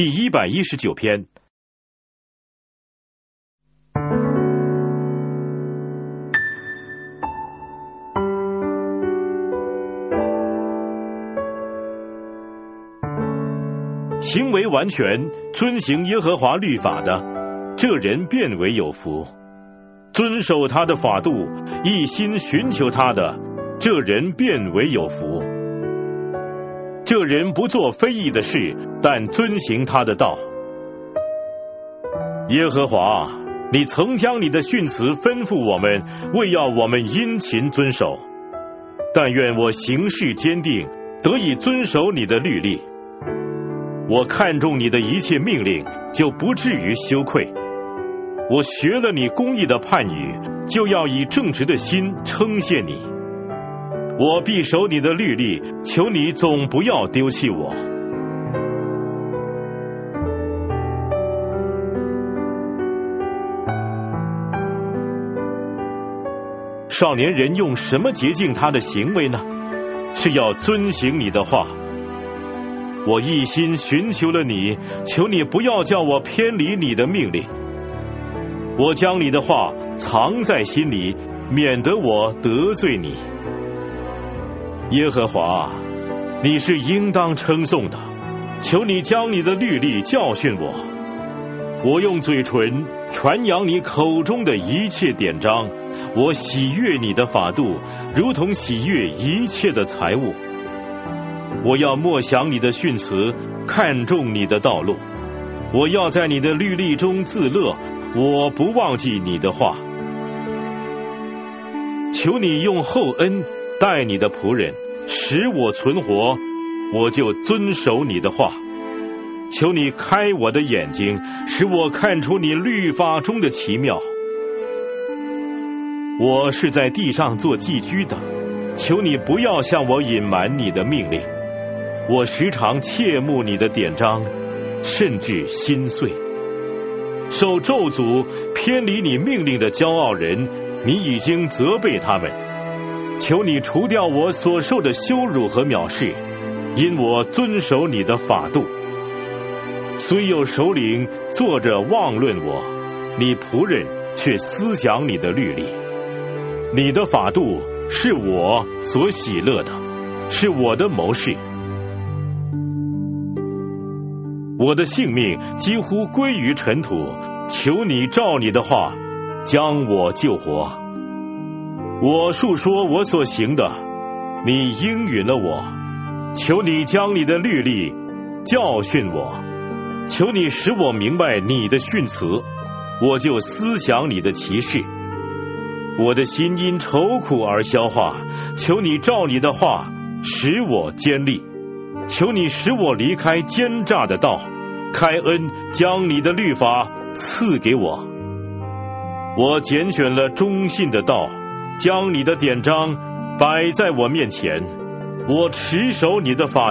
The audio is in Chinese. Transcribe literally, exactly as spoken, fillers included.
第一百一十九篇。行为完全，遵行耶和华律法的，这人便为有福；遵守他的法度，一心寻求他的，这人便为有福。这人不做非义的事，但遵行他的道。耶和华，你曾将你的训词吩咐我们，为要我们殷勤遵守。但愿我行事坚定，得以遵守你的律例。我看重你的一切命令，就不至于羞愧。我学了你公义的判语，就要以正直的心称谢你。我必守你的律例，求你总不要丢弃我。少年人用什么洁净他的行为呢？是要遵行你的话。我一心寻求了你，求你不要叫我偏离你的命令。我将你的话藏在心里，免得我得罪你。耶和华，你是应当称颂的，求你将你的律例教训我。我用嘴唇传扬你口中的一切典章，我喜悦你的法度，如同喜悦一切的财物。我要默想你的训词，看重你的道路。我要在你的律例中自乐，我不忘记你的话。求你用厚恩待你的仆人，使我存活，我就遵守你的话。求你开我的眼睛，使我看出你律法中的奇妙。我是在地上做寄居的，求你不要向我隐瞒你的命令。我时常切慕你的典章，甚至心碎。受咒诅偏离你命令的骄傲人，你已经责备他们。求你除掉我所受的羞辱和藐视，因我遵守你的法度。虽有首领坐着妄论我，你仆人却思想你的律例。你的法度是我所喜乐的，是我的谋士。我的性命几乎归于尘土，求你照你的话将我救活。我述说我所行的，你应允了我。求你将你的律例教训我，求你使我明白你的训词，我就思想你的奇事。我的心因愁苦而消化，求你照你的话使我坚立。求你使我离开奸诈的道，开恩将你的律法赐给我。我拣选了忠信的道，将你的典章摆在我面前，我持守你的法